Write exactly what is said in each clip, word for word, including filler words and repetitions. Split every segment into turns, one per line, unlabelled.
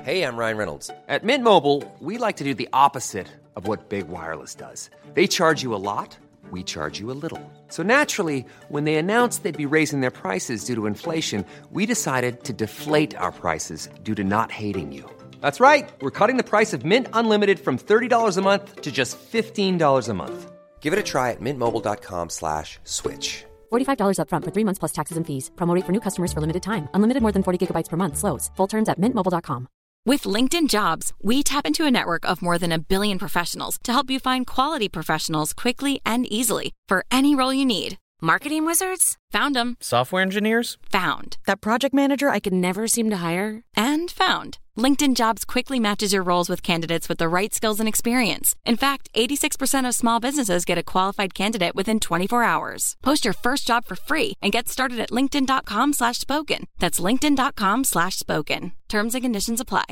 Hey, I'm Ryan Reynolds. At Mint Mobile, we like to do the opposite of what Big Wireless does. They charge you a lot, we charge you a little. So naturally, when they announced they'd be raising their prices due to inflation, we decided to deflate our prices due to not hating you. That's right. We're cutting the price of Mint Unlimited from thirty dollars a month to just fifteen dollars a month. Give it a try at mintmobile.com slash switch.
forty-five dollars up front for three months plus taxes and fees. Promo rate for new customers for limited time. Unlimited more than forty gigabytes per month slows. Full terms at mint mobile dot com.
With LinkedIn Jobs, we tap into a network of more than a billion professionals to help you find quality professionals quickly and easily for any role you need. Marketing wizards? Found them.
Software engineers?
Found.
That project manager I could never seem to hire?
And found. LinkedIn Jobs quickly matches your roles with candidates with the right skills and experience. In fact, eighty-six percent of small businesses get a qualified candidate within twenty-four hours. Post your first job for free and get started at linkedin.com slash spoken. That's linkedin.com slash spoken. Terms and conditions apply.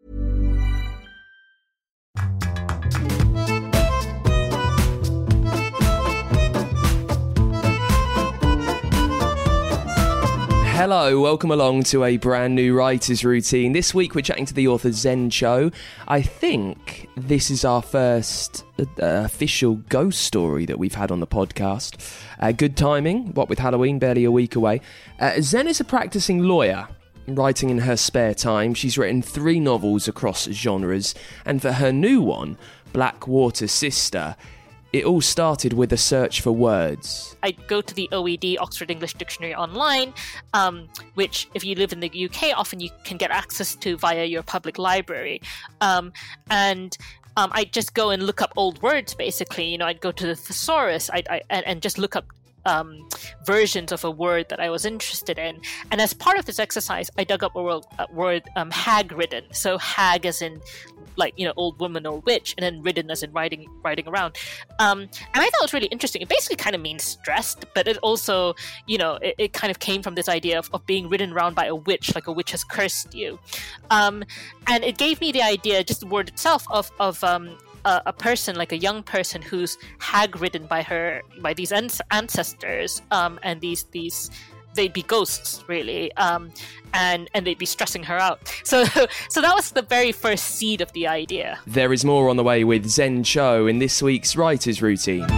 Hello, welcome along to a brand new Writer's Routine. This week we're chatting to the author Zen Cho. I think this is our first uh, official ghost story that we've had on the podcast. Uh, good timing, what with Halloween barely a week away. Uh, Zen is a practicing lawyer, writing in her spare time. She's written three novels across genres, and for her new one, Blackwater Sister, it all started with a search for words.
I go to the O E D, Oxford English Dictionary online, um, which if you live in the U K, often you can get access to via your public library. Um, and um, I just go and look up old words, basically. You know, I'd go to the thesaurus I'd, I, and, and just look up Um, versions of a word that I was interested in. And as part of this exercise, I dug up a word, a word um, hag-ridden. So hag as in, like, you know, old woman or witch, and then ridden as in riding riding around. Um, and I thought it was really interesting. It basically kind of means stressed, but it also, you know, it, it kind of came from this idea of, of being ridden around by a witch, like a witch has cursed you. Um, and it gave me the idea, just the word itself, of, of um, A, a person, like a young person who's hag-ridden by her, by these an- ancestors, um, and these these they'd be ghosts, really, um, and and they'd be stressing her out. So so that was the very first seed of the idea.
There is more on the way with Zen Cho in this week's Writer's Routine.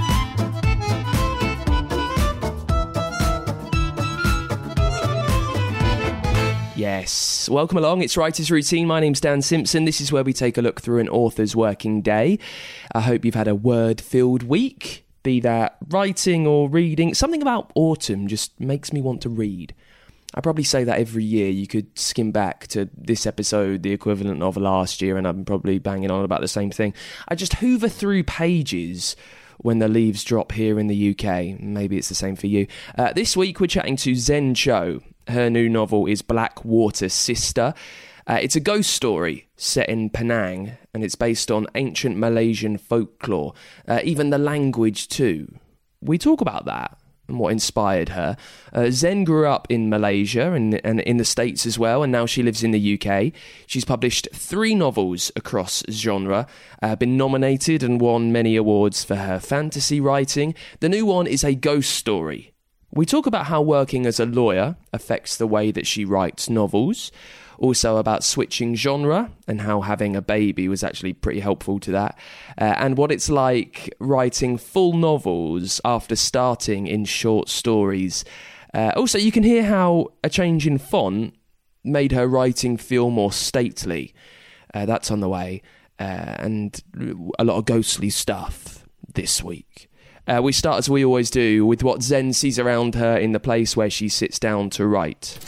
Yes, welcome along. It's Writer's Routine. My name's Dan Simpson. This is where we take a look through an author's working day. I hope you've had a word-filled week, be that writing or reading. Something about autumn just makes me want to read. I probably say that every year. You could skim back to this episode, the equivalent of last year, and I'm probably banging on about the same thing. I just hoover through pages when the leaves drop here in the U K. Maybe it's the same for you. Uh, this week we're chatting to Zen Cho. Her new novel is Blackwater Sister. Uh, it's a ghost story set in Penang, and it's based on ancient Malaysian folklore, uh, even the language too. We talk about that and what inspired her. Uh, Zen grew up in Malaysia and, and in the States as well, and now she lives in the U K. She's published three novels across genre, uh, been nominated and won many awards for her fantasy writing. The new one is a ghost story. We talk about how working as a lawyer affects the way that she writes novels, also about switching genre and how having a baby was actually pretty helpful to that, uh, and what it's like writing full novels after starting in short stories. Uh, also, you can hear how a change in font made her writing feel more stately. Uh, that's on the way, uh, and a lot of ghostly stuff this week. Uh, we start, as we always do, with what Zen sees around her in the place where she sits down to write.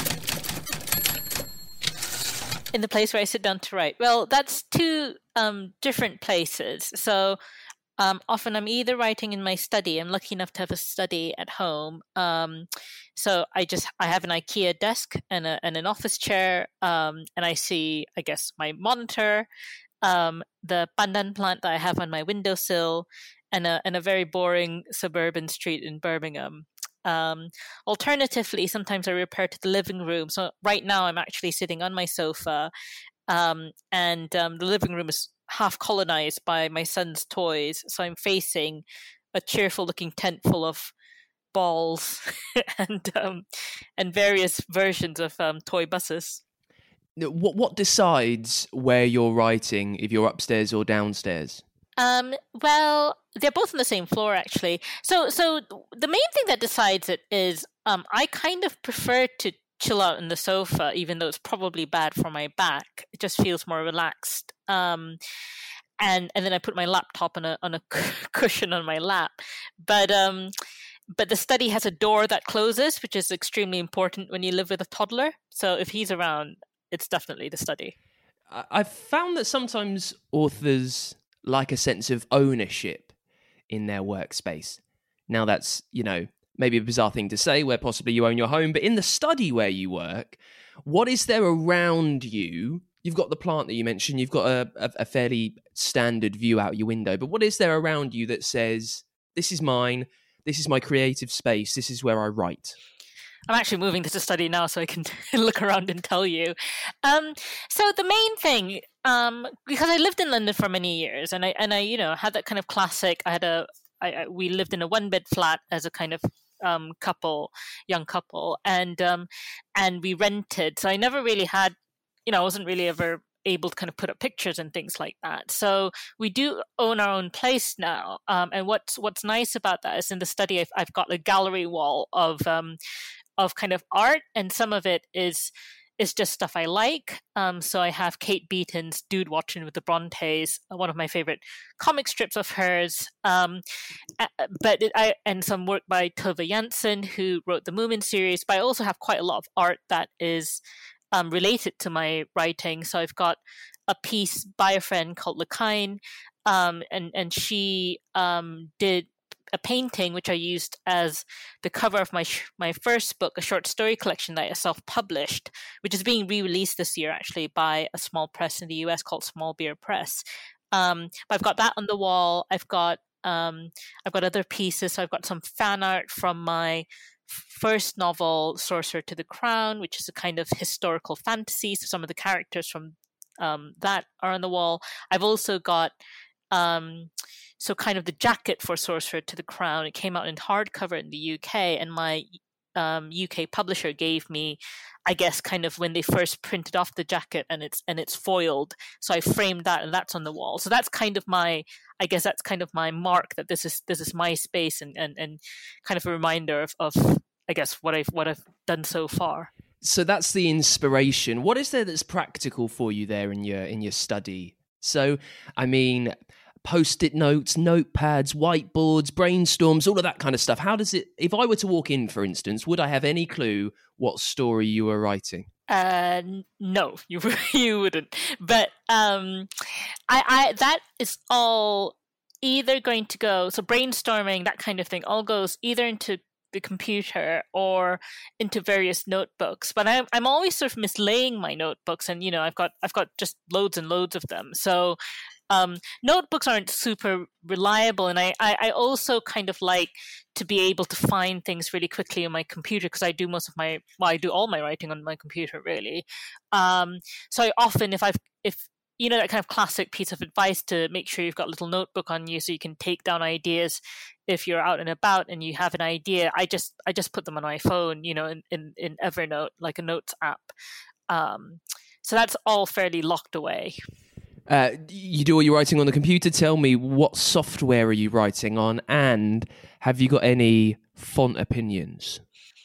In the place where I sit down to write. Well, that's two um, different places. So um, often I'm either writing in my study. I'm lucky enough to have a study at home. Um, so I just I have an IKEA desk and, a, and an office chair, um, and I see, I guess, my monitor, um, the pandan plant that I have on my windowsill, and a and a very boring suburban street in Birmingham. Um, alternatively, sometimes I repair to the living room. So right now I'm actually sitting on my sofa, um, and um, the living room is half colonized by my son's toys. So I'm facing a cheerful looking tent full of balls and um, and various versions of um, toy buses.
What what decides where you're writing, if you're upstairs or downstairs?
Um, well, they're both on the same floor, actually. So, so the main thing that decides it is um, I kind of prefer to chill out on the sofa, even though it's probably bad for my back. It just feels more relaxed. Um, and and then I put my laptop on a on a cushion on my lap. But um, but the study has a door that closes, which is extremely important when you live with a toddler. So if he's around, it's definitely the study.
I've found that sometimes authors like a sense of ownership in their workspace. Now that's, you know, maybe a bizarre thing to say where possibly you own your home, but in the study where you work, what is there around you? You've got the plant that you mentioned, you've got a, a, a fairly standard view out your window, but what is there around you that says, this is mine, this is my creative space, this is where I write?
I'm actually moving to the study now so I can look around and tell you. Um, so the main thing, um, because I lived in London for many years, and I and I you know had that kind of classic. I had a I, I, we lived in a one bed flat as a kind of um, couple, young couple, and um, and we rented. So I never really had, you know, I wasn't really ever able to kind of put up pictures and things like that. So we do own our own place now. Um, and what's what's nice about that is in the study, I've, I've got a gallery wall of um, of kind of art, and some of it is is just stuff I like. Um, so I have Kate Beaton's Dude Watching with the Brontes, one of my favorite comic strips of hers. Um, but it, I and some work by Tove Jansson, who wrote the Moomin series. But I also have quite a lot of art that is um, related to my writing. So I've got a piece by a friend called Lakain, um, and and she um, did a painting which I used as the cover of my sh- my first book, a short story collection that I self-published, which is being re-released this year actually by a small press in the U S called Small Beer Press. Um, but I've got that on the wall. I've got um, I've got other pieces. So I've got some fan art from my first novel, Sorcerer to the Crown, which is a kind of historical fantasy. So some of the characters from um, that are on the wall. I've also got um, so kind of the jacket for Sorcerer to the Crown. It came out in hardcover in the U K, and my um, U K publisher gave me, I guess, kind of when they first printed off the jacket, and it's and it's foiled. So I framed that, and that's on the wall. So that's kind of my, I guess that's kind of my mark that this is this is my space, and and, and kind of a reminder of, of I guess what I've what I've done so far.
So that's the inspiration. What is there that's practical for you there in your in your study? So, I mean, post-it notes, notepads, whiteboards, brainstorms, all of that kind of stuff. How does it, if I were to walk in, for instance, would I have any clue what story you were writing?
Uh, no, you you wouldn't. But um, I, I that is all either going to go, so brainstorming, that kind of thing, all goes either into the computer or into various notebooks. But I'm I'm always sort of mislaying my notebooks, and you know I've got I've got just loads and loads of them. So um, notebooks aren't super reliable, and I, I I also kind of like to be able to find things really quickly on my computer, because I do most of my well I do all my writing on my computer really. Um, so I often if I've if you know, that kind of classic piece of advice to make sure you've got a little notebook on you so you can take down ideas if you're out and about and you have an idea. I just I just put them on my phone, you know, in, in, in Evernote, like a notes app. Um, so that's all fairly locked away.
Uh, you do all your writing on the computer. Tell me, what software are you writing on, and have you got any font opinions?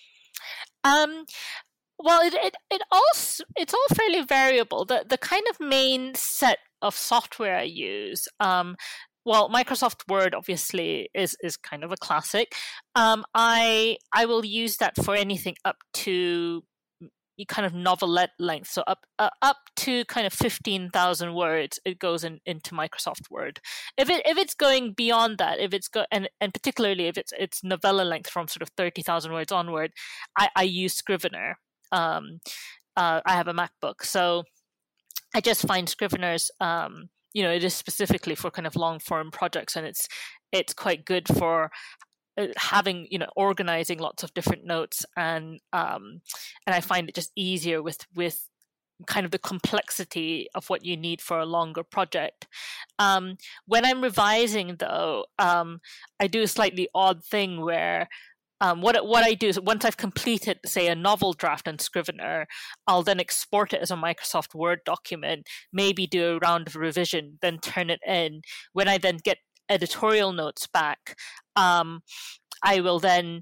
Um. Well, it, it it all it's all fairly variable. The the kind of main set of software I use, um, well, Microsoft Word obviously is, is kind of a classic. Um, I I will use that for anything up to kind of novelette length, so up uh, up to kind of fifteen thousand words. It goes in, into Microsoft Word. If it if it's going beyond that, if it's go and and particularly if it's it's novella length from sort of thirty thousand words onward, I, I use Scrivener. Um, uh, I have a MacBook, so I just find Scrivener's, um, you know, it is specifically for kind of long form projects, and it's it's quite good for uh, having, you know, organizing lots of different notes, and um, and I find it just easier with with kind of the complexity of what you need for a longer project. Um, when I'm revising, though, um, I do a slightly odd thing where um, what what I do is once I've completed, say, a novel draft on Scrivener, I'll then export it as a Microsoft Word document, maybe do a round of revision, then turn it in. When I then get editorial notes back, um, I will then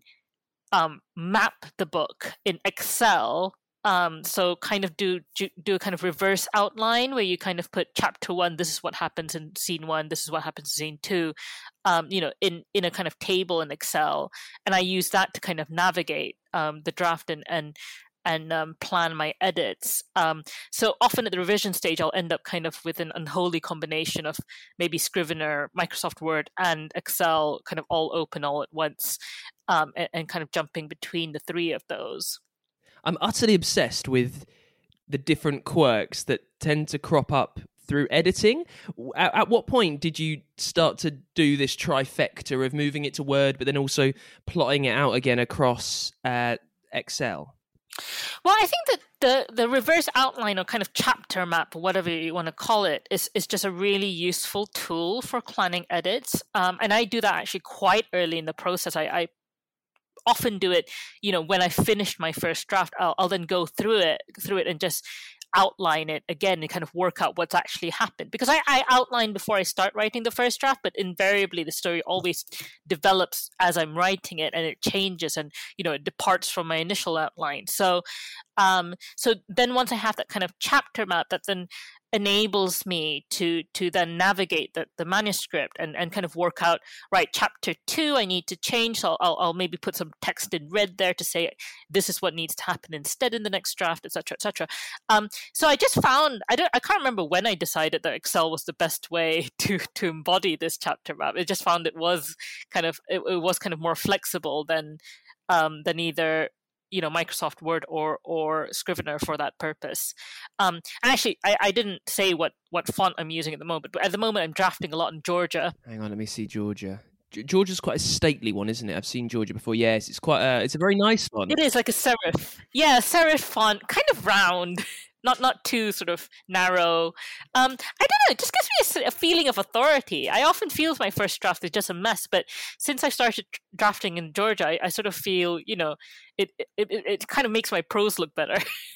um, map the book in Excel. Um, so kind of do, do do a kind of reverse outline where you kind of put chapter one, this is what happens in scene one, this is what happens in scene two, um, you know, in, in a kind of table in Excel. And I use that to kind of navigate um, the draft and and, and um, plan my edits. Um, so often at the revision stage, I'll end up kind of with an unholy combination of maybe Scrivener, Microsoft Word, and Excel kind of all open all at once, um, and, and kind of jumping between the three of those.
I'm utterly obsessed with the different quirks that tend to crop up through editing. At, at what point did you start to do this trifecta of moving it to Word, but then also plotting it out again across uh, Excel?
Well, I think that the, the reverse outline or kind of chapter map, whatever you want to call it, is, is just a really useful tool for planning edits. Um, and I do that actually quite early in the process. I, I often do it, you know, when I finished my first draft, I'll, I'll then go through it, through it and just outline it again and kind of work out what's actually happened. Because I, I outline before I start writing the first draft, but invariably the story always develops as I'm writing it, and it changes and, you know, it departs from my initial outline. So, um, so then once I have that kind of chapter map, that then enables me to to then navigate the, the manuscript and, and kind of work out, right, chapter two I need to change, so I'll, I'll maybe put some text in red there to say this is what needs to happen instead in the next draft, etc, etc. Um, so I just found, I don't I can't remember when I decided that Excel was the best way to to embody this chapter map. I just found it was kind of it, it was kind of more flexible than um, than either, you know, Microsoft Word or or Scrivener for that purpose. Um, and actually, I, I didn't say what, what font I'm using at the moment, but at the moment I'm drafting a lot in Georgia.
Hang on, let me see Georgia. G- Georgia's quite a stately one, isn't it? I've seen Georgia before. Yes, it's quite a, it's a very nice font.
It is like a serif. Yeah, a serif font, kind of round. Not not too sort of narrow. Um, I don't know. It just gives me a, a feeling of authority. I often feel my first draft is just a mess, but since I started drafting in Georgia, I, I sort of feel, you know, it it, it it kind of makes my prose look better.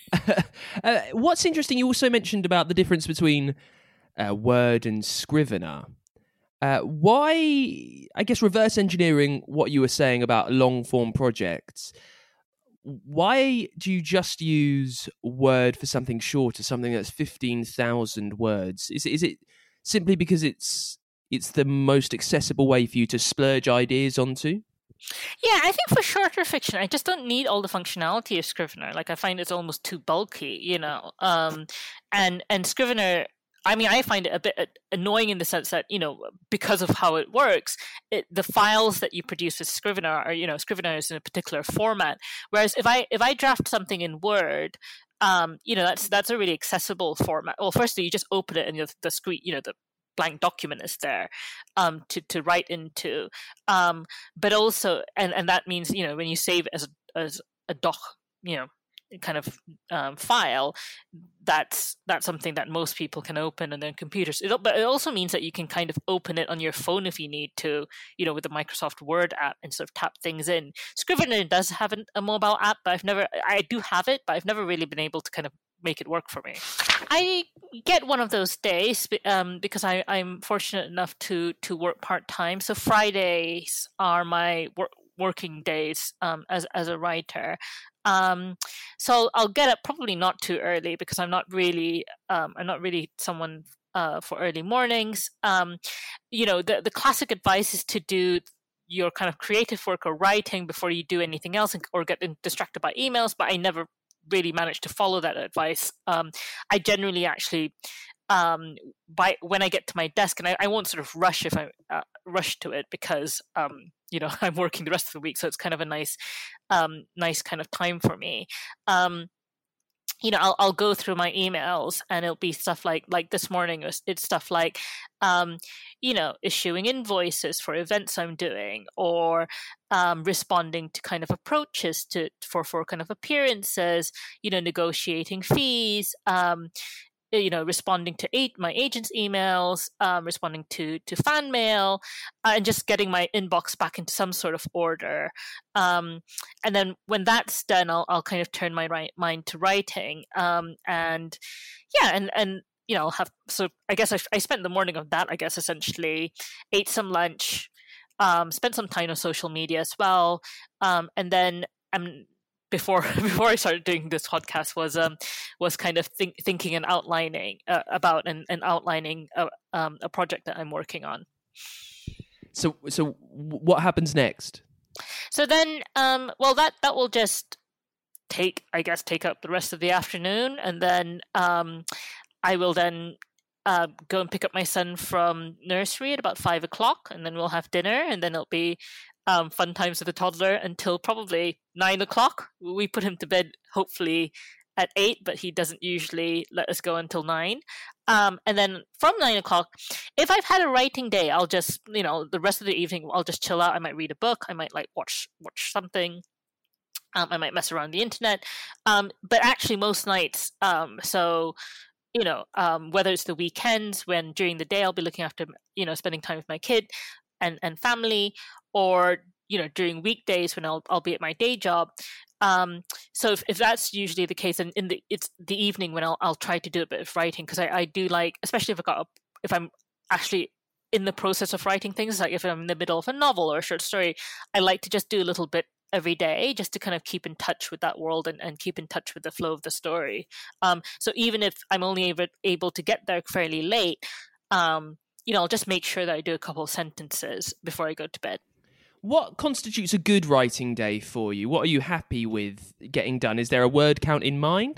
uh, what's interesting, you also mentioned about the difference between uh, Word and Scrivener. Uh, why, I guess, reverse engineering what you were saying about long form projects. Why do you just use Word for something shorter, something that's fifteen thousand words? Is it, is it simply because it's it's the most accessible way for you to splurge ideas onto?
Yeah, I think for shorter fiction, I just don't need all the functionality of Scrivener. Like, I find it's almost too bulky, you know. Um, and and Scrivener, I mean, I find it a bit annoying in the sense that, you know, because of how it works, it, the files that you produce with Scrivener are, you know, Scrivener is in a particular format. Whereas if I if I draft something in Word, um, you know, that's that's a really accessible format. Well, firstly, you just open it and the, the screen, you know, the blank document is there um, to to write into. Um, but also, and and that means, you know, when you save it as a, as a doc, you know, kind of um, file, that's that's something that most people can open on their computers. It, but it also means that you can kind of open it on your phone if you need to, you know, with the Microsoft Word app and sort of tap things in. Scrivener does have an, a mobile app, but I've never, I do have it, but I've never really been able to kind of make it work for me. I get one of those days um, because I, I'm fortunate enough to to work part-time. So Fridays are my work, working days um, as as a writer. Um, so I'll get up probably not too early because I'm not really um, I'm not really someone uh, for early mornings. Um, you know, the the classic advice is to do your kind of creative work or writing before you do anything else, or get distracted by emails. But I never really managed to follow that advice. Um, I generally actually um, by when I get to my desk, and I, I won't sort of rush if I uh, rush to it because um, you know, I'm working the rest of the week, so it's kind of a nice, um, nice kind of time for me. Um, you know, I'll I'll go through my emails, and it'll be stuff like like this morning. It's, it's stuff like, um, you know, issuing invoices for events I'm doing, or um, responding to kind of approaches to for for kind of appearances. You know, negotiating fees. Um, you know, responding to eight, my agent's emails, um, responding to to fan mail, uh, and just getting my inbox back into some sort of order. Um, and then when that's done, I'll I'll kind of turn my right mind to writing. Um, and yeah, and and you know, have so I guess I, I spent the morning of that. I guess essentially ate some lunch, um, spent some time on social media as well, um, and then um, before before I started doing this podcast was um was kind of think, thinking and outlining uh, about and, and outlining a, um, a project that I'm working on.
So so what happens next?
So then, um, well, that that will just take I guess take up the rest of the afternoon, and then um. I will then uh, go and pick up my son from nursery at about five o'clock, and then we'll have dinner, and then it'll be um, fun times with the toddler until probably nine o'clock. We put him to bed hopefully at eight, but he doesn't usually let us go until nine. Um, and then from nine o'clock, if I've had a writing day, I'll just, you know, the rest of the evening, I'll just chill out. I might read a book. I might like watch watch something. Um, I might mess around the internet. Um, but actually, most nights, um, so. You know, um, whether it's the weekends when during the day I'll be looking after, you know, spending time with my kid and, and family, or, you know, during weekdays when I'll I'll be at my day job. Um, so if, if that's usually the case, and in the it's the evening when I'll I'll try to do a bit of writing, because I, I do like, especially if I got a, if I'm actually in the process of writing things, like if I'm in the middle of a novel or a short story, I like to just do a little bit every day just to kind of keep in touch with that world and, and keep in touch with the flow of the story. Um, so even if I'm only able, able to get there fairly late, um, you know, I'll just make sure that I do a couple of sentences before I go to bed.
What constitutes a good writing day for you? What are you happy with getting done? Is there a word count in mind?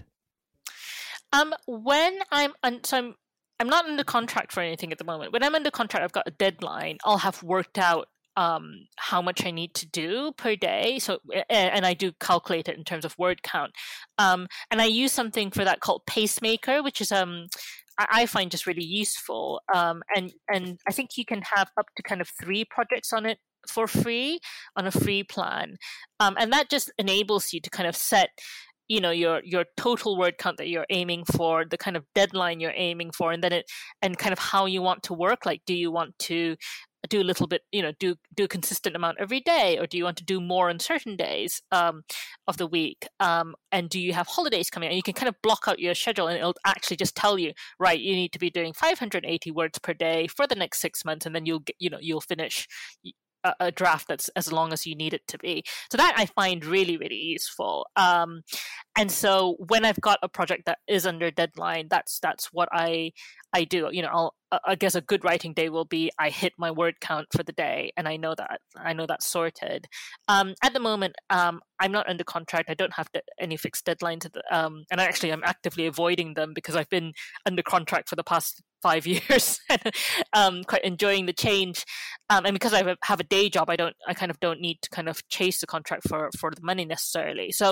Um, when I'm, un- so I'm, I'm not under contract for anything at the moment. When I'm under contract, I've got a deadline. I'll have worked out Um, how much I need to do per day. So, and I do calculate it in terms of word count. Um, and I use something for that called Pacemaker, which is um, I find just really useful. Um, and and I think you can have up to kind of three projects on it for free on a free plan, um, and that just enables you to kind of set, you know, your your total word count that you're aiming for, the kind of deadline you're aiming for, and then it and kind of how you want to work. Like, do you want to do a little bit, you know, do do a consistent amount every day, or do you want to do more on certain days um, of the week? Um, and do you have holidays coming? And you can kind of block out your schedule, and it'll actually just tell you, right, you need to be doing five hundred eighty words per day for the next six months, and then you'll get, you know, you'll finish a, a draft that's as long as you need it to be. So that I find really, really useful. Um, and so when I've got a project that is under deadline, that's that's what I I do. You know, I'll I guess a good writing day will be I hit my word count for the day, and I know that I know that's sorted. Um, at the moment, um, I'm not under contract. I don't have to, any fixed deadlines. Um, and actually, I'm actively avoiding them because I've been under contract for the past five years, um, quite enjoying the change. Um, and because I have a day job, I don't, I kind of don't need to kind of chase the contract for for the money necessarily. So.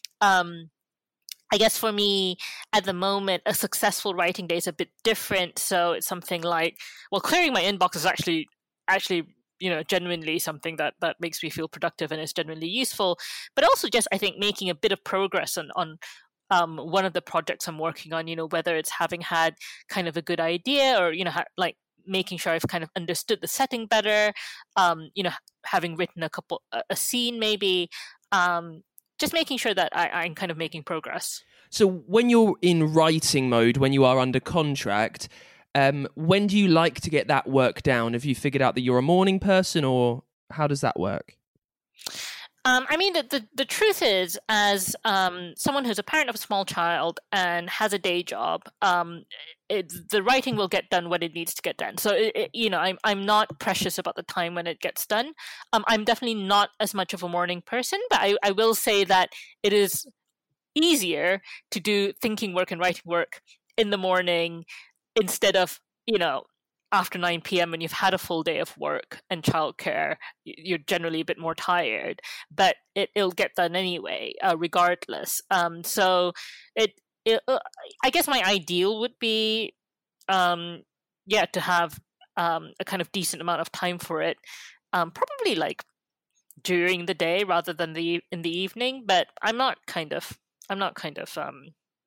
Um, I guess for me, at the moment, a successful writing day is a bit different. So it's something like, well, clearing my inbox is actually, actually, you know, genuinely something that, that makes me feel productive and is genuinely useful. But also just, I think, making a bit of progress on, on um, one of the projects I'm working on, you know, whether it's having had kind of a good idea or, you know, ha- like making sure I've kind of understood the setting better, um, you know, having written a couple, a, a scene maybe, um, just making sure that I, I'm kind of making progress.
So when you're in writing mode, when you are under contract, um, when do you like to get that work down? Have you figured out that you're a morning person, or how does that work?
Um, I mean, the, the, the truth is, as um, someone who's a parent of a small child and has a day job, um, it, the writing will get done when it needs to get done. So, it, it, you know, I'm I'm not precious about the time when it gets done. Um, I'm definitely not as much of a morning person, but I, I will say that it is easier to do thinking work and writing work in the morning instead of, you know, after nine p.m. when you've had a full day of work and childcare. You're generally a bit more tired, but it, it'll get done anyway, uh, regardless. Um, so it, it uh, I guess my ideal would be, um, yeah, to have um, a kind of decent amount of time for it, um, probably like during the day rather than the in the evening. But I'm not kind of, I'm not kind of, um,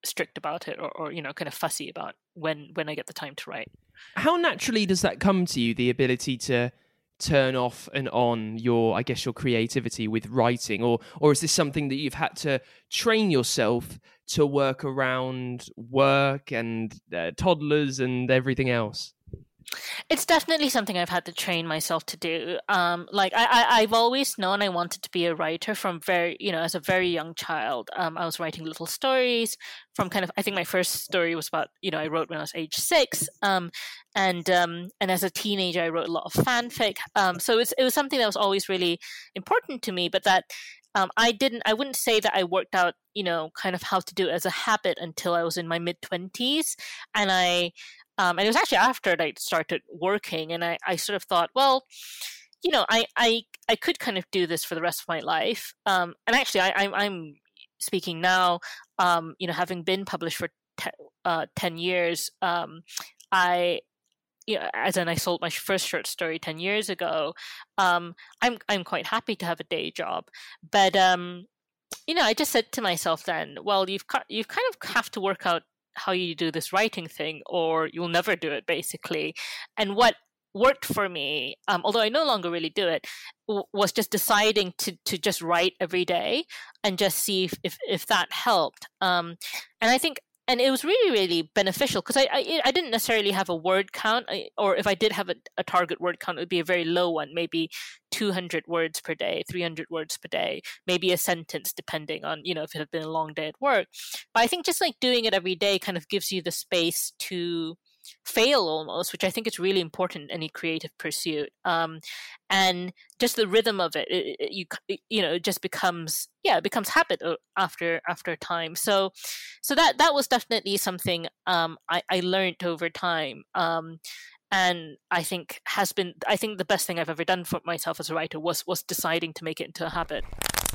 strict about it or, or you know kind of fussy about when when I get the time to write.
How naturally does that come to you, the ability to turn off and on your, I guess, your creativity with writing, or or is this something that you've had to train yourself to work around work and uh, toddlers and everything else?
It's definitely something I've had to train myself to do. Um, like I, I, I've always known I wanted to be a writer from very, you know, as a very young child. Um, I was writing little stories from kind of, I think my first story was about, you know, I wrote when I was age six. Um, and um, and as a teenager, I wrote a lot of fanfic. Um, so it's, it was something that was always really important to me, but that um, I didn't, I wouldn't say that I worked out, you know, kind of how to do it as a habit until I was in my mid twenties. And I, Um, and it was actually after I started working, and I, I sort of thought, well, you know, I, I, I could kind of do this for the rest of my life. Um, and actually, I, I'm, I'm speaking now, um, you know, having been published for te- uh, ten years, um, I, you know, as in I sold my first short story ten years ago. Um, I'm, I'm quite happy to have a day job, but um, you know, I just said to myself then, well, you've cut, you've kind of have to work out how you do this writing thing, or you'll never do it, basically. And what worked for me, um, although I no longer really do it, w- was just deciding to to just write every day and just see if if, if that helped. Um, and I think, and it was really really beneficial, because I, I I didn't necessarily have a word count, or if I did have a, a target word count, it would be a very low one, maybe two hundred words per day, three hundred words per day, maybe a sentence, depending on, you know, if it had been a long day at work. But I think just like doing it every day kind of gives you the space to fail almost, which I think is really important in any creative pursuit. Um, and just the rhythm of it, it, it you you know, it just becomes yeah, it becomes habit after after time. So, so that that was definitely something um, I I learned over time. Um, And I think has been, I think the best thing I've ever done for myself as a writer was was deciding to make it into a habit.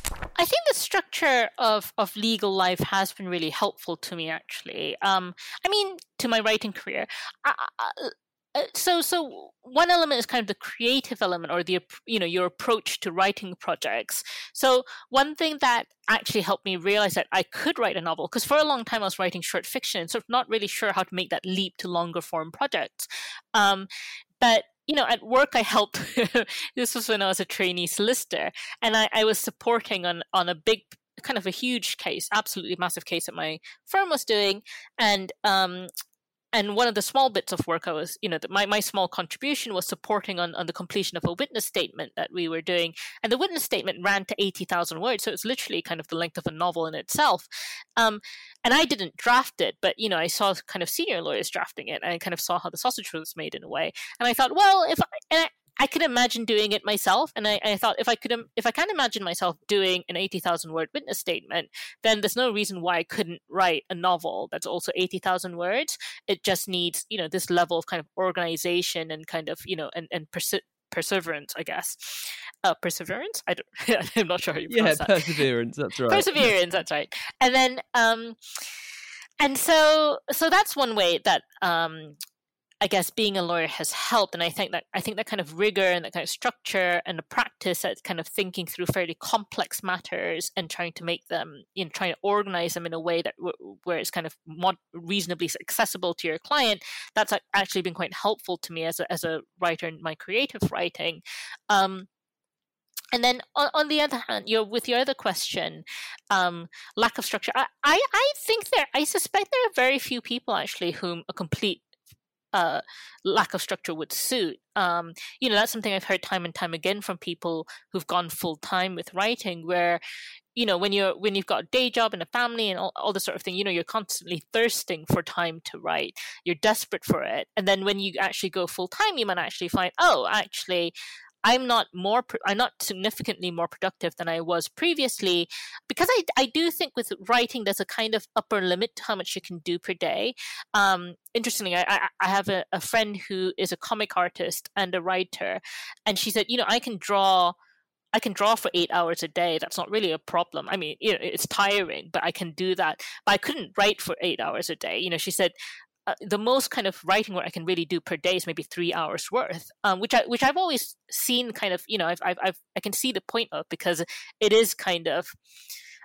I think the structure of, of legal life has been really helpful to me, actually. Um, I mean, to my writing career. I, I, so, so one element is kind of the creative element, or the, you know, your approach to writing projects. So one thing that actually helped me realize that I could write a novel, because for a long time I was writing short fiction and sort of not really sure how to make that leap to longer form projects. Um, but you know, at work I helped. This was when I was a trainee solicitor, and I, I was supporting on on a big, kind of a huge case, absolutely massive case that my firm was doing, and um, and one of the small bits of work I was, you know, my, my small contribution was supporting on, on the completion of a witness statement that we were doing. And the witness statement ran to eighty thousand words. So it's literally kind of the length of a novel in itself. Um, and I didn't draft it, but, you know, I saw kind of senior lawyers drafting it, and I kind of saw how the sausage was made in a way. And I thought, well, if I, and I, I could imagine doing it myself, and I, I thought if I could, if I can imagine myself doing an eighty thousand word witness statement, then there's no reason why I couldn't write a novel that's also eighty thousand words. It just needs, you know, this level of kind of organization and kind of, you know, and and persi- perseverance, I guess. Uh, perseverance? I don't. I'm not sure how you pronounce
yeah,
that.
perseverance. That's right.
Perseverance. That's right. And then, um, and so, so that's one way that. Um, I guess being a lawyer has helped, and I think that I think that kind of rigor and that kind of structure and the practice at kind of thinking through fairly complex matters and trying to make them, you know, trying to organize them in a way that w- where it's kind of mod- reasonably accessible to your client. That's actually been quite helpful to me as a as a writer in my creative writing. Um, And then on, on the other hand, you know, with your other question, um, lack of structure, I, I, I think there, I suspect there are very few people actually whom a complete Uh, lack of structure would suit. Um, you know, that's something I've heard time and time again from people who've gone full time with writing, where, you know, when you're when you've got a day job and a family and all, all this sort of thing, you know, you're constantly thirsting for time to write. You're desperate for it, and then when you actually go full time, you might actually find, oh, actually, I'm not more, I'm not significantly more productive than I was previously, because I, I do think with writing, there's a kind of upper limit to how much you can do per day. Um, interestingly, I, I, I have a, a friend who is a comic artist and a writer, and she said, you know, I can draw, I can draw for eight hours a day. That's not really a problem. I mean, you know, it's tiring, but I can do that. But I couldn't write for eight hours a day. You know, she said, Uh, the most kind of writing work I can really do per day is maybe three hours worth, um, which I which I've always seen kind of, you know, I've, I've I've I can see the point of, because it is kind of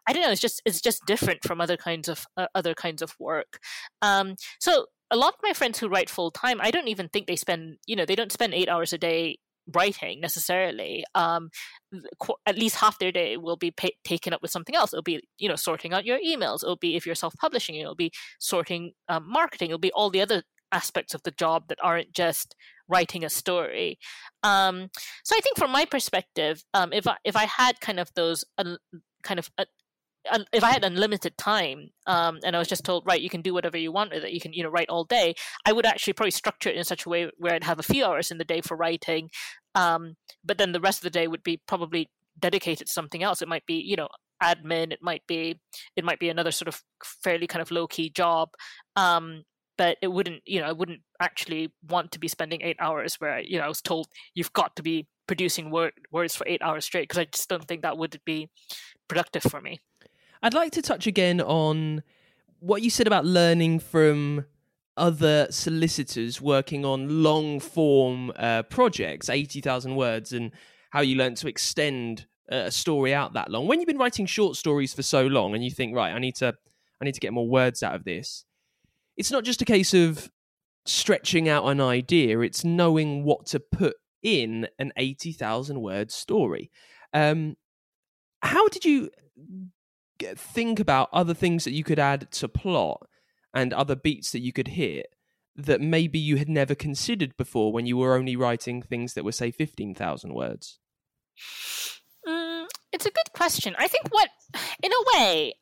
I don't know. It's just it's just different from other kinds of uh, other kinds of work. Um, so a lot of my friends who write full time, I don't even think they spend you know they don't spend eight hours a day writing necessarily. Um, qu- at least half their day will be pay- taken up with something else. It'll be you know sorting out your emails. It'll be if you're self-publishing. It'll be sorting um, marketing. It'll be all the other aspects of the job that aren't just writing a story. Um, so I think from my perspective, um, if I if I had kind of those un, kind of uh, un, if I had unlimited time, um, and I was just told, right, you can do whatever you want with it, you can you know write all day, I would actually probably structure it in such a way where I'd have a few hours in the day for writing, um, but then the rest of the day would be probably dedicated to something else. It might be you know admin, it might be it might be another sort of fairly kind of low key job. Um, But it wouldn't, you know, I wouldn't actually want to be spending eight hours where, you know, I was told you've got to be producing word, words for eight hours straight, because I just don't think that would be productive for me.
I'd like to touch again on what you said about learning from other solicitors working on long-form uh, projects, eighty thousand words, and how you learned to extend a story out that long. When you've been writing short stories for so long and you think, right, I need to, I need to get more words out of this, it's not just a case of stretching out an idea, it's knowing what to put in an eighty thousand word story. Um, how did you get, think about other things that you could add to plot and other beats that you could hit that maybe you had never considered before when you were only writing things that were, say, fifteen thousand words?
Mm, it's a good question. I think what, in a way,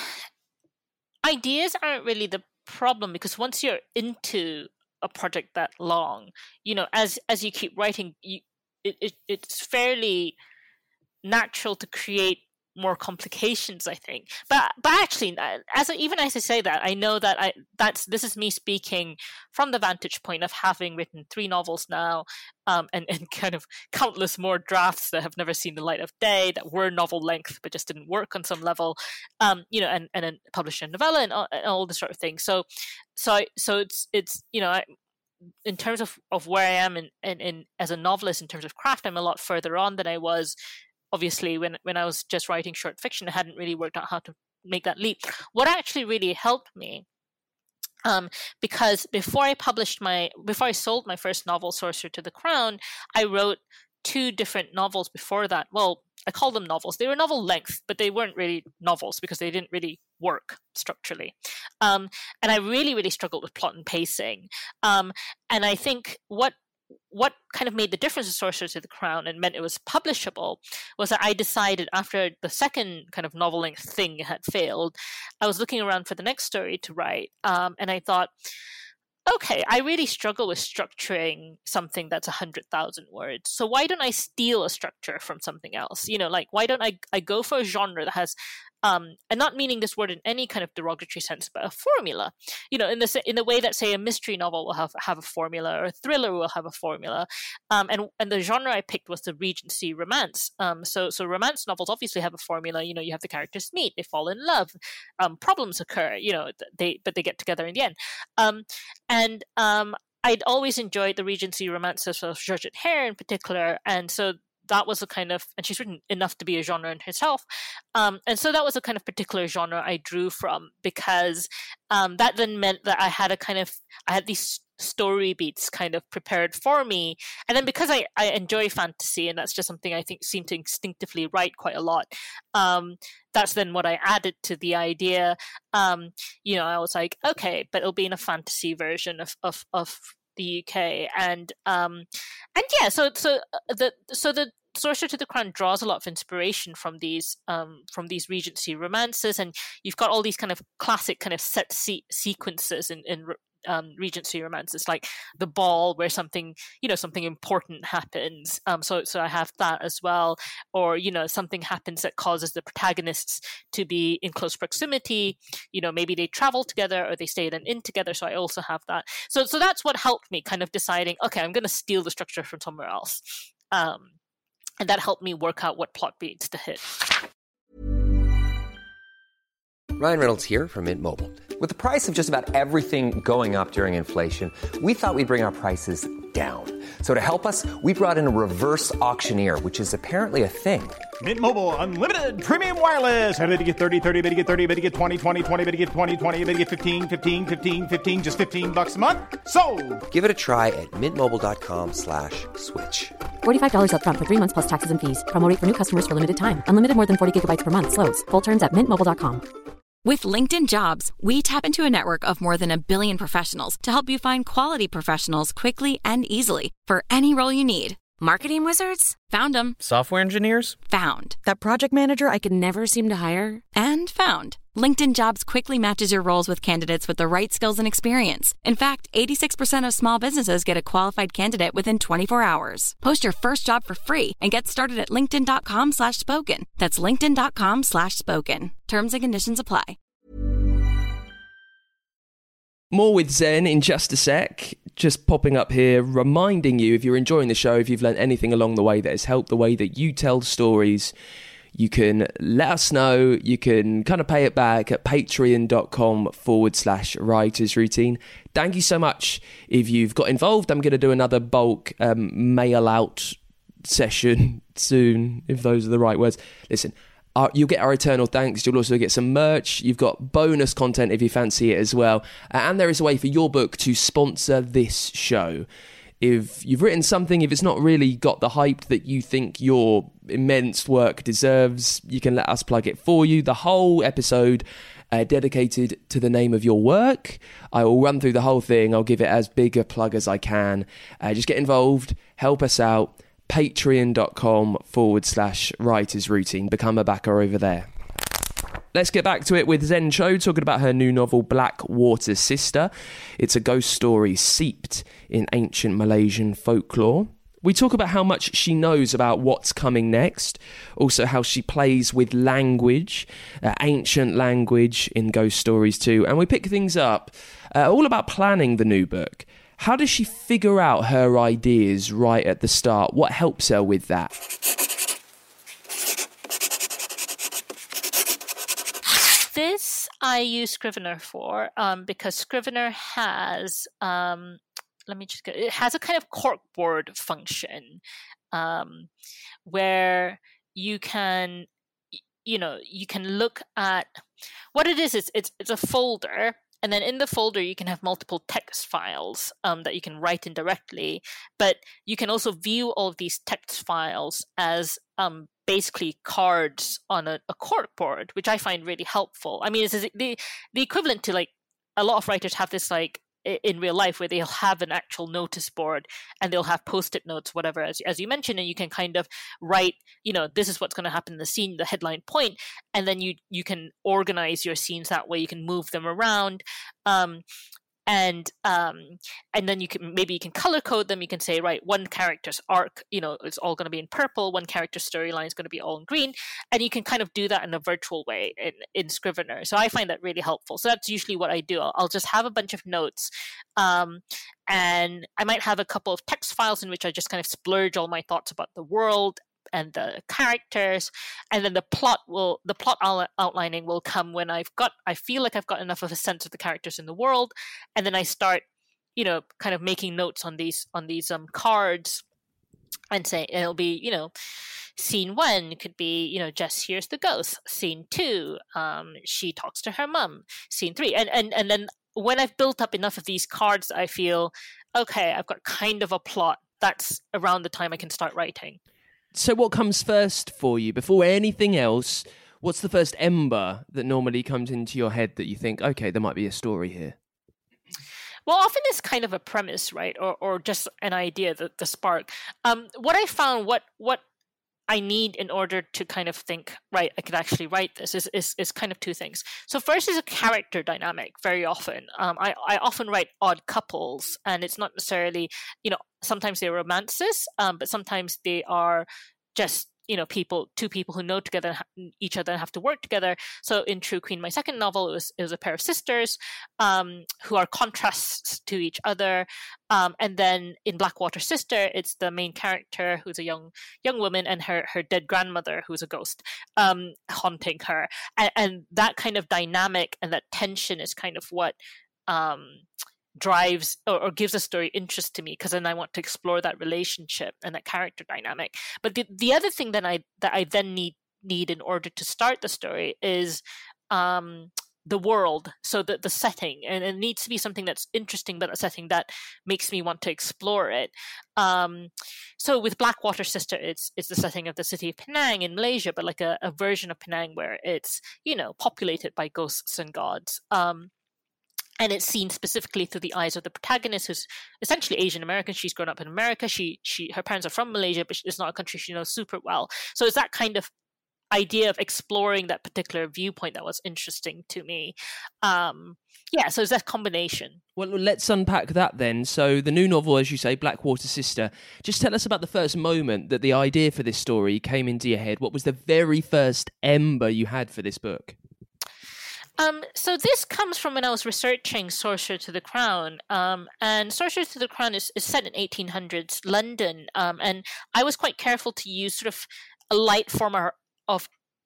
ideas aren't really the problem, because once you're into a project that long, you know, as as you keep writing, you it, it it's fairly natural to create more complications, I think. But but actually, as I, even as I say that, I know that I that's this is me speaking from the vantage point of having written three novels now, um, and and kind of countless more drafts that have never seen the light of day, that were novel length but just didn't work on some level, um, you know, and and then published a novella and all, and all this sort of thing. So so I, so it's it's you know. I, in terms of, of where I am in, in, in as a novelist in terms of craft, I'm a lot further on than I was. Obviously, when when I was just writing short fiction, I hadn't really worked out how to make that leap. What actually really helped me, um, because before I published my, before I sold my first novel, Sorcerer to the Crown, I wrote two different novels before that. Well, I call them novels. They were novel length, but they weren't really novels because they didn't really work structurally. Um, and I really, really struggled with plot and pacing. Um, and I think what what kind of made the difference of Sorcerer to the Crown and meant it was publishable was that I decided after the second kind of novel length thing had failed, I was looking around for the next story to write. Um, and I thought, okay, I really struggle with structuring something that's one hundred thousand words. So why don't I steal a structure from something else? You know, like, why don't I, I go for a genre that has, um, and not meaning this word in any kind of derogatory sense, but a formula. You know, in the in the way that, say, a mystery novel will have, have a formula, or a thriller will have a formula. Um, and and the genre I picked was the Regency romance. Um, so so romance novels obviously have a formula. You know, you have the characters meet, they fall in love, um, problems occur. You know, they but they get together in the end. Um, and um, I'd always enjoyed the Regency romances of Georgette Hare in particular, and so that was a kind of, and she's written enough to be a genre in herself. Um, and so that was a kind of particular genre I drew from, because um, that then meant that I had a kind of, I had these story beats kind of prepared for me. And then because I, I enjoy fantasy, and that's just something I think seem to instinctively write quite a lot, um, that's then what I added to the idea. Um, you know, I was like, okay, but it'll be in a fantasy version of, of, of the U K, and um and yeah so so the so the Sorcerer to the Crown draws a lot of inspiration from these um from these Regency romances, and you've got all these kind of classic kind of set se- sequences in in um Regency romances, like the ball where something you know something important happens, um so so I have that as well, or you know something happens that causes the protagonists to be in close proximity, you know maybe they travel together or they stay in an inn together, so I also have that. So so that's what helped me kind of deciding, okay, I'm going to steal the structure from somewhere else, um and that helped me work out what plot beats to hit.
Ryan Reynolds here from Mint Mobile. With the price of just about everything going up during inflation, we thought we'd bring our prices down. So to help us, we brought in a reverse auctioneer, which is apparently a thing.
Mint Mobile Unlimited Premium Wireless. How to get thirty, thirty, how to get thirty, how to get twenty, twenty, twenty, how to get twenty, twenty, how to get fifteen, fifteen, fifteen, fifteen, just fifteen bucks a month? Sold!
Give it a try at mintmobile.com slash switch.
forty-five dollars up front for three months plus taxes and fees. Promo rate for new customers for limited time. Unlimited more than forty gigabytes per month. Slows full terms at mint mobile dot com.
With LinkedIn Jobs, we tap into a network of more than a billion professionals to help you find quality professionals quickly and easily for any role you need. Marketing wizards? Found them.
Software engineers?
Found. That project manager I could never seem to hire? And found. LinkedIn Jobs quickly matches your roles with candidates with the right skills and experience. In fact, eighty-six percent of small businesses get a qualified candidate within twenty-four hours. Post your first job for free and get started at linkedin.com slash spoken. That's linkedin.com slash spoken. Terms and conditions apply.
More with Zen in just a sec. Just popping up here, reminding you, if you're enjoying the show, if you've learned anything along the way that has helped the way that you tell stories, you can let us know. You can kind of pay it back at patreon.com forward slash writers routine. Thank you so much if you've got involved. I'm going to do another bulk um, mail out session soon, if those are the right words. Listen, Uh, you'll get our eternal thanks. You'll also get some merch. You've got bonus content if you fancy it as well. Uh, and there is a way for your book to sponsor this show. If you've written something, if it's not really got the hype that you think your immense work deserves, you can let us plug it for you. The whole episode uh, dedicated to the name of your work. I will run through the whole thing. I'll give it as big a plug as I can. Uh, just get involved. Help us out. Patreon.com forward slash writers routine. Become a backer over there. Let's get back to it with Zen Cho talking about her new novel Blackwater Sister. It's a ghost story seeped in ancient Malaysian folklore. We talk about how much she knows about what's coming next, also how she plays with language, uh, ancient language in ghost stories too, and we pick things up uh, all about planning the new book. How does she figure out her ideas right at the start? What helps her with that?
This I use Scrivener for um, because Scrivener has, um, let me just get, it has a kind of corkboard function um, where you can, you know, you can look at what it is. It's it's, it's a folder. And then in the folder, you can have multiple text files um, that you can write in directly. But you can also view all of these text files as um, basically cards on a, a corkboard, which I find really helpful. I mean, it's the the equivalent to like a lot of writers have this like in real life where they'll have an actual notice board and they'll have post-it notes, whatever, as, as you mentioned, and you can kind of write, you know, this is what's going to happen in the scene, the headline point, and then you you can organize your scenes that way. You can move them around. Um, and um, and then you can maybe you can color code them. You can say, right, one character's arc, you know, it's all going to be in purple. One character's storyline is going to be all in green, and you can kind of do that in a virtual way in, in Scrivener. So I find that really helpful. So that's usually what I do. I'll, I'll just have a bunch of notes, um, and I might have a couple of text files in which I just kind of splurge all my thoughts about the world and the characters, and then the plot will the plot out- outlining will come when I've got I feel like I've got enough of a sense of the characters in the world, and then I start, you know, kind of making notes on these on these um cards, and say it'll be, you know, scene one could be, you know, Jess hears the ghost. Scene two, um, she talks to her mum. Scene three, and and and then when I've built up enough of these cards, I feel okay, I've got kind of a plot. That's around the time I can start writing.
So what comes first for you? Before anything else, what's the first ember that normally comes into your head that you think, okay, there might be a story here?
Well, often it's kind of a premise, right? Or or just an idea, the, the spark. Um, what I found, what what I need in order to kind of think, right, I could actually write this is, is, is kind of two things. So first is a character dynamic very often. Um, I, I often write odd couples, and it's not necessarily, you know, sometimes they're romances, um, but sometimes they are just, you know, people, two people who know together each other and have to work together. So in True Queen, my second novel, it was it was a pair of sisters um, who are contrasts to each other. Um, and then in Blackwater Sister, it's the main character who's a young young woman and her her dead grandmother who's a ghost um, haunting her. And, and that kind of dynamic and that tension is kind of what um, drives or, or gives a story interest to me, because then I want to explore that relationship and that character dynamic. But the the other thing that I that I then need need in order to start the story is um, the world, so the the setting, and it needs to be something that's interesting, but a setting that makes me want to explore it. Um, so with Blackwater Sister, it's it's the setting of the city of Penang in Malaysia, but like a, a version of Penang where it's, you know, populated by ghosts and gods. Um, And it's seen specifically through the eyes of the protagonist, who's essentially Asian American. She's grown up in America. She, she, her parents are from Malaysia, but it's not a country she knows super well. So it's that kind of idea of exploring that particular viewpoint that was interesting to me. Um, yeah, so it's that combination.
Well, let's unpack that then. So the new novel, as you say, Blackwater Sister. Just tell us about the first moment that the idea for this story came into your head. What was the very first ember you had for this book?
Um, so this comes from when I was researching Sorcerer to the Crown, um, and Sorcerer to the Crown is, is set in eighteen hundreds London, um, and I was quite careful to use sort of a light form of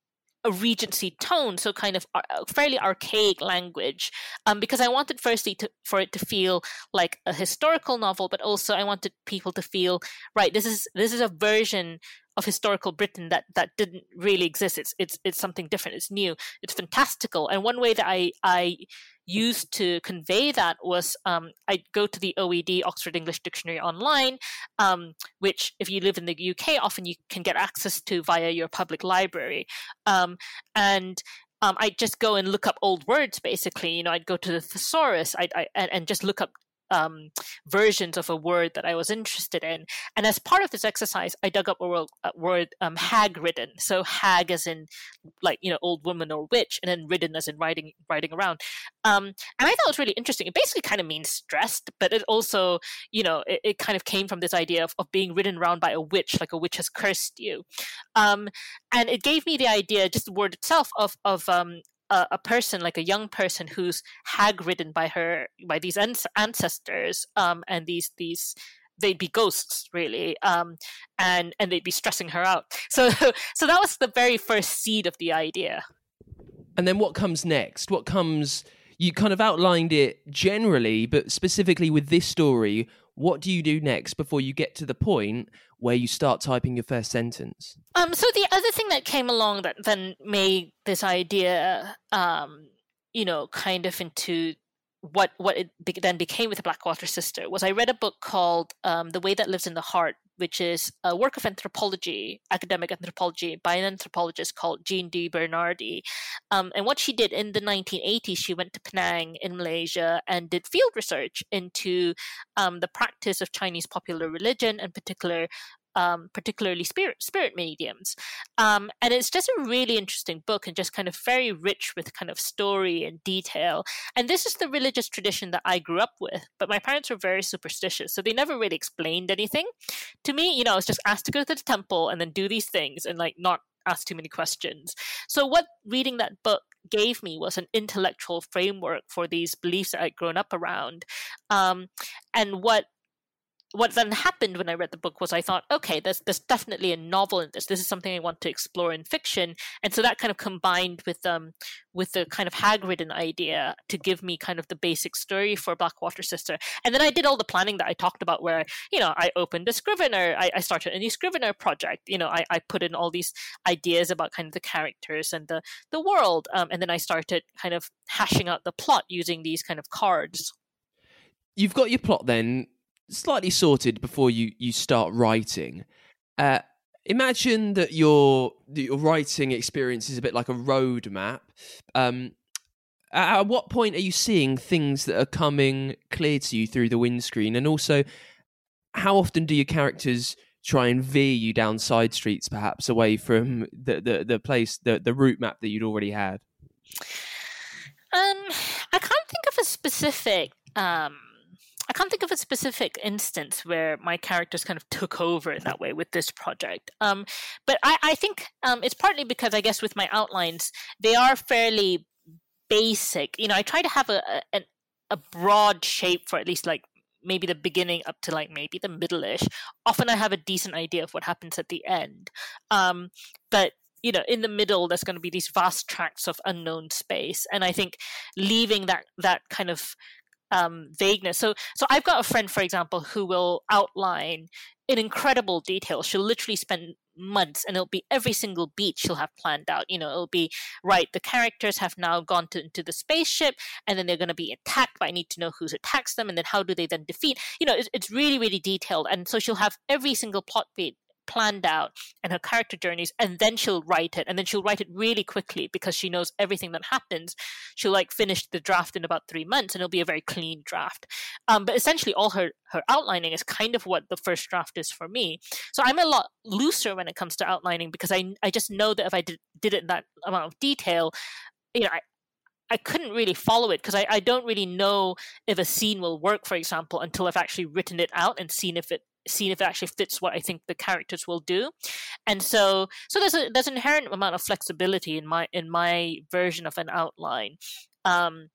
a Regency tone, so kind of a fairly archaic language, um, because I wanted firstly to, for it to feel like a historical novel, but also I wanted people to feel, right, this is this is a version of historical Britain that, that didn't really exist. It's it's it's something different. It's new. It's fantastical. And one way that I I used to convey that was um, I'd go to the O E D, Oxford English Dictionary online, um, which if you live in the U K, often you can get access to via your public library. Um, and um, I'd just go and look up old words, basically. You know, I'd go to the thesaurus I'd, I, and, and just look up Um, versions of a word that I was interested in. And as part of this exercise, I dug up a word, a word um, hag-ridden. So hag as in, like, you know, old woman or witch, and then ridden as in riding riding around. Um, and I thought it was really interesting. It basically kind of means stressed, but it also, you know, it, it kind of came from this idea of, of being ridden around by a witch, like a witch has cursed you. Um, and it gave me the idea, just the word itself, of of um, A, a person, like a young person who's hag-ridden by her by these ancestors, um, and these these they'd be ghosts, really, um, and and they'd be stressing her out. So so that was the very first seed of the idea.
And then what comes next? What comes? You kind of outlined it generally, but specifically with this story, what do you do next before you get to the point where you start typing your first sentence?
Um, so the other thing that came along that then made this idea, um, you know, kind of into what what it be- then became with the Blackwater Sister was I read a book called um, The Way That Lives in the Heart, which is a work of anthropology, academic anthropology, by an anthropologist called Jean D. Bernardi. Um, and what she did in the nineteen eighties, she went to Penang in Malaysia and did field research into um, the practice of Chinese popular religion, and particular Um, particularly spirit spirit mediums. Um, and it's just a really interesting book, and just kind of very rich with kind of story and detail. And this is the religious tradition that I grew up with, but my parents were very superstitious, so they never really explained anything to me. You know, I was just asked to go to the temple and then do these things and like not ask too many questions. So what reading that book gave me was an intellectual framework for these beliefs that I'd grown up around. Um, and what What then happened when I read the book was I thought, okay, there's, there's definitely a novel in this. This is something I want to explore in fiction. And so that kind of combined with um with the kind of hag-ridden idea to give me kind of the basic story for Blackwater Sister. And then I did all the planning that I talked about, where, you know, I opened a Scrivener, I, I started a new Scrivener project. You know, I, I put in all these ideas about kind of the characters and the, the world. Um, and then I started kind of hashing out the plot using these kind of cards.
You've got your plot then slightly sorted before you, you start writing. Uh, imagine that your that your writing experience is a bit like a roadmap. Um, at what point are you seeing things that are coming clear to you through the windscreen? And also, how often do your characters try and veer you down side streets, perhaps away from the the, the place, the, the route map that you'd already had?
Um, I can't think of a specific... Um... I can't think of a specific instance where my characters kind of took over in that way with this project. Um, but I, I think um, it's partly because, I guess, with my outlines, they are fairly basic. You know, I try to have a, a, a broad shape for at least like maybe the beginning up to like maybe the middle-ish. Often I have a decent idea of what happens at the end. Um, but you know, in the middle, there's going to be these vast tracts of unknown space. And I think leaving that that kind of um, vagueness. So, so I've got a friend, for example, who will outline in incredible detail. She'll literally spend months, and it'll be every single beat she'll have planned out. You know, it'll be, right, the characters have now gone to, into the spaceship, and then they're going to be attacked, but I need to know who attacks them, and then how do they then defeat? You know, it's, it's really, really detailed. And so she'll have every single plot beat planned out and her character journeys, and then she'll write it, and then she'll write it really quickly because she knows everything that happens. She'll like finish the draft in about three months, and it'll be a very clean draft. Um, but essentially, all her her outlining is kind of what the first draft is for me. So I'm a lot looser when it comes to outlining because I I just know that if I did did it in that amount of detail, you know, I. I couldn't really follow it because I, I don't really know if a scene will work, for example, until I've actually written it out and seen if it seen if it actually fits what I think the characters will do. And so so there's a there's an inherent amount of flexibility in my in my version of an outline. Um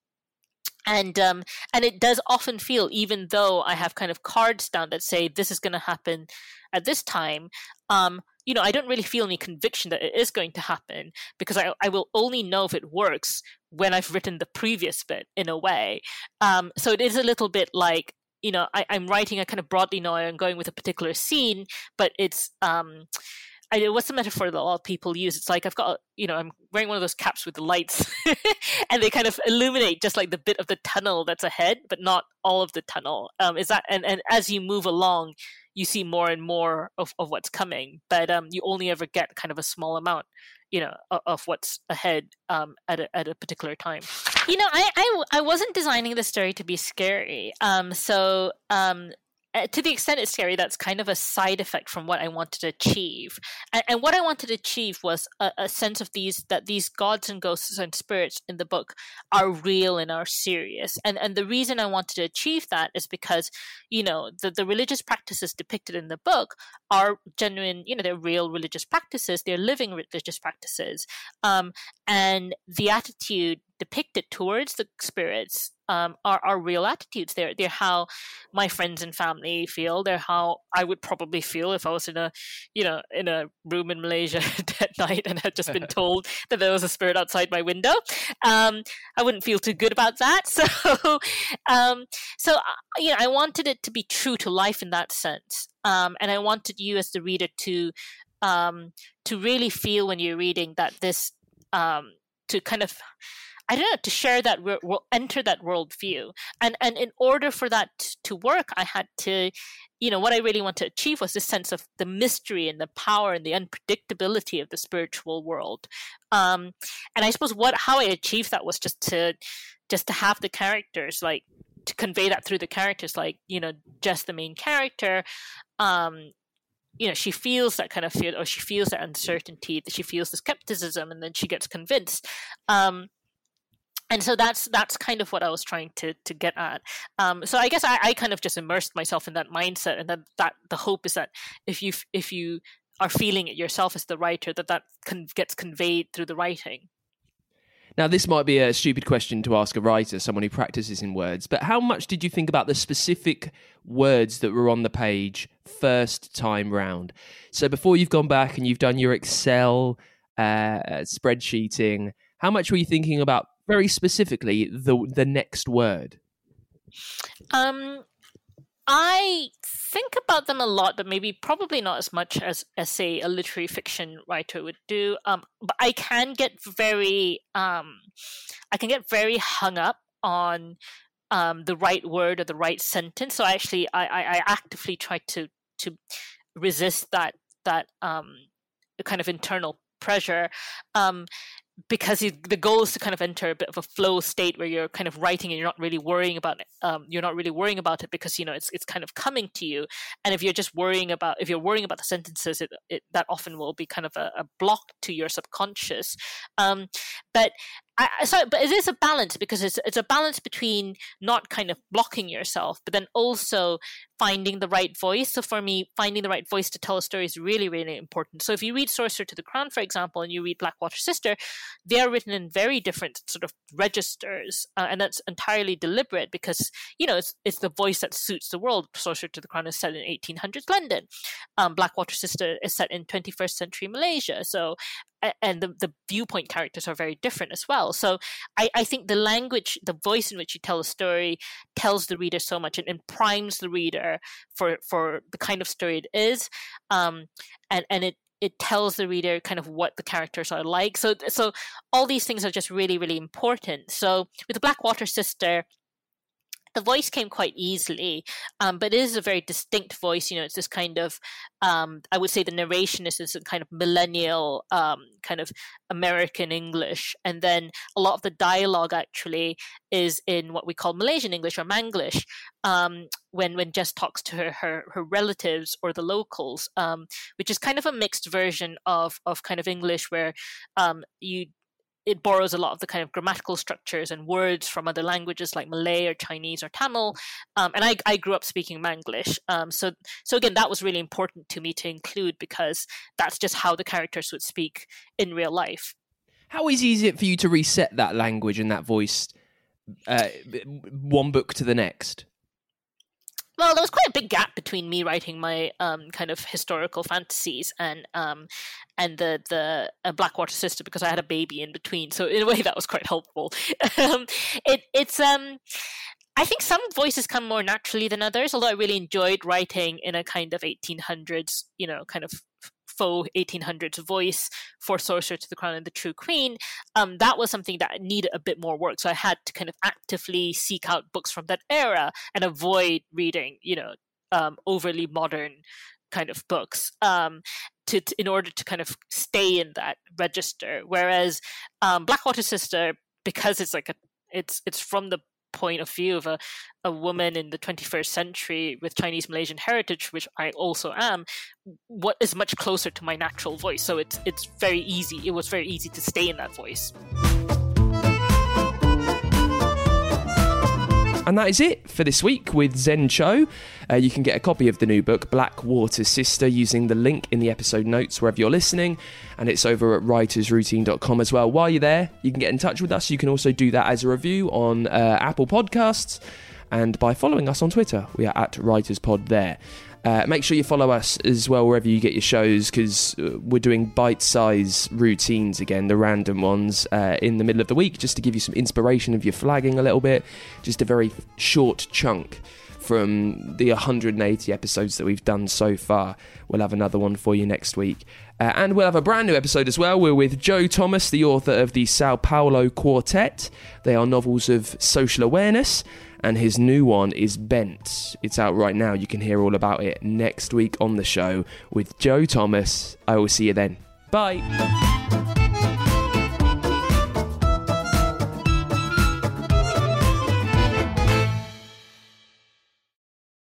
And um, and it does often feel, even though I have kind of cards down that say this is going to happen at this time, um, you know, I don't really feel any conviction that it is going to happen because I, I will only know if it works when I've written the previous bit in a way. Um, so it is a little bit like, you know, I, I'm writing, I kind of broadly know I'm going with a particular scene, but it's... Um, I, what's the metaphor that a lot of people use? It's like I've got, you know, I'm wearing one of those caps with the lights and they kind of illuminate just like the bit of the tunnel that's ahead, but not all of the tunnel. Um, is that, and, and as you move along, you see more and more of, of what's coming, but um, you only ever get kind of a small amount, you know, of, of what's ahead um, at a, at a particular time. You know, I, I, I wasn't designing the story to be scary. Um, so, um, Uh, to the extent it's scary, that's kind of a side effect from what I wanted to achieve. And, and what I wanted to achieve was a, a sense of these, that these gods and ghosts and spirits in the book are real and are serious. And and the reason I wanted to achieve that is because, you know, the, the religious practices depicted in the book are genuine, you know, they're real religious practices, they're living religious practices. Um, and the attitude depicted towards the spirits um, are, are real attitudes. They're they're how my friends and family feel. They're how I would probably feel if I was in a, you know, in a room in Malaysia at night and had just been told that there was a spirit outside my window. Um, I wouldn't feel too good about that. So, um, so you know, I wanted it to be true to life in that sense, um, and I wanted you as the reader to um, to really feel when you're reading that this um, to kind of. I don't know, to share that, we'll enter that worldview. And and in order for that to work, I had to, you know, what I really want to achieve was this sense of the mystery and the power and the unpredictability of the spiritual world. Um, and I suppose what how I achieved that was just to just to have the characters, like, to convey that through the characters, like, you know, just the main character, um, you know, she feels that kind of fear, or she feels that uncertainty, that she feels the skepticism, and then she gets convinced. Um, And so that's that's kind of what I was trying to to get at. Um, so I guess I, I kind of just immersed myself in that mindset, and then that the hope is that if you if you are feeling it yourself as the writer, that that con- gets conveyed through the writing.
Now, this might be a stupid question to ask a writer, someone who practices in words, but how much did you think about the specific words that were on the page first time round? So before you've gone back and you've done your Excel uh, spreadsheeting, how much were you thinking about very specifically the the next word?
Um, I think about them a lot, but maybe probably not as much as, as say, a literary fiction writer would do. Um, but I can get very, um, I can get very hung up on um, the right word or the right sentence. So I actually, I, I, I actively try to to resist that that um, kind of internal pressure. Um, because the goal is to kind of enter a bit of a flow state where you're kind of writing and you're not really worrying about it. Um, you're not really worrying about it because, you know, it's it's kind of coming to you. And if you're just worrying about, if you're worrying about the sentences, it, it that often will be kind of a, a block to your subconscious. Um, but I, so, but it is a balance, because it's it's a balance between not kind of blocking yourself, but then also finding the right voice. So for me, finding the right voice to tell a story is really, really important. So if you read Sorcerer to the Crown, for example, and you read Blackwater Sister, they are written in very different sort of registers, uh, and that's entirely deliberate because, you know, it's it's the voice that suits the world. Sorcerer to the Crown is set in eighteen hundreds London. Um, Blackwater Sister is set in twenty-first century Malaysia. So and the, the viewpoint characters are very different as well. So I, I think the language, the voice in which you tell a story tells the reader so much and, and primes the reader for, for the kind of story it is. Um, and, and it, it tells the reader kind of what the characters are like. So, so all these things are just really, really important. So with the Blackwater Sister, the voice came quite easily, um, but it is a very distinct voice. You know, it's this kind of, um, I would say the narration is this kind of millennial um, kind of American English. And then a lot of the dialogue actually is in what we call Malaysian English or Manglish, um, when, when Jess talks to her, her, her relatives or the locals, um, which is kind of a mixed version of, of kind of English where um, you it borrows a lot of the kind of grammatical structures and words from other languages like Malay or Chinese or Tamil. Um, and I, I grew up speaking Manglish. Um, so, so again, that was really important to me to include because that's just how the characters would speak in real life.
How easy is it for you to reset that language and that voice uh, one book to the next?
Well, there was quite a big gap between me writing my um, kind of historical fantasies and um, and the the uh, Blackwater Sister because I had a baby in between. So in a way, that was quite helpful. um, it it's um, I think some voices come more naturally than others. Although I really enjoyed writing in a kind of eighteen hundreds, you know, kind of faux eighteen hundreds voice for Sorcerer to the Crown and the True Queen, um, that was something that needed a bit more work. So I had to kind of actively seek out books from that era and avoid reading, you know, um, overly modern kind of books um, to, to in order to kind of stay in that register. Whereas um, Blackwater Sister, because it's like a it's it's from the point of view of a, a woman in the twenty-first century with Chinese Malaysian heritage, which I also am, what is much closer to my natural voice. So it's it's very easy. It was very easy to stay in that voice.
And that is it for this week with Zen Cho. Uh, you can get a copy of the new book, Blackwater Sister, using the link in the episode notes wherever you're listening. And it's over at writers routine dot com as well. While you're there, you can get in touch with us. You can also do that as a review on uh, Apple Podcasts and by following us on Twitter. We are at WritersPod there. Uh, make sure you follow us as well wherever you get your shows, because uh, we're doing bite-size routines again, the random ones, uh, in the middle of the week, just to give you some inspiration if you're flagging a little bit. Just a very short chunk from the one hundred eighty episodes that we've done so far. We'll have another one for you next week. Uh, and we'll have a brand new episode as well. We're with Joe Thomas, the author of the Sao Paulo Quartet. They are novels of social awareness. And his new one is Bent. It's out right now. You can hear all about it next week on the show with Joe Thomas. I will see you then. Bye.